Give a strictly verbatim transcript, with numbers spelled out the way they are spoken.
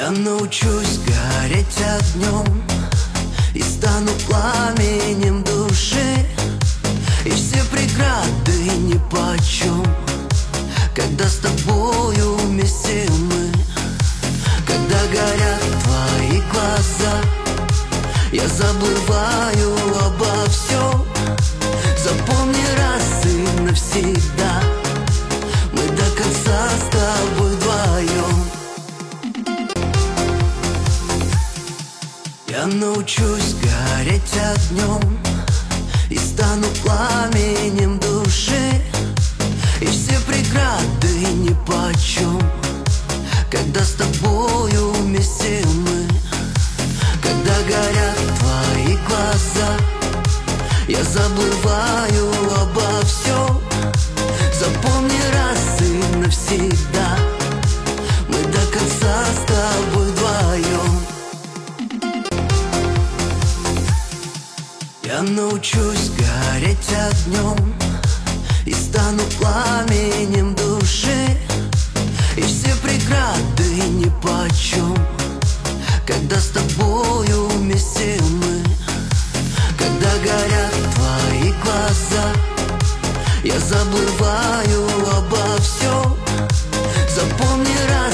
Я научусь гореть огнем и стану пламенем души, и все преграды нипочем, когда с тобою вместе мы. Когда горят твои глаза, я забываю обо всем. Запомни раз и навсегда, мы до конца с тобой вдвоем. Я научусь гореть огнем и стану пламенем души, и все преграды нипочем, когда с тобою вместе мы. Когда горят твои глаза, я забываю обо всем. Запомни раз и навсегда, мы до конца с тобой вдвоем. Я научусь гореть огнем и стану пламенем души, и все преграды нипочем, когда с тобою вместе мы. Когда горят твои глаза, я забываю обо всем.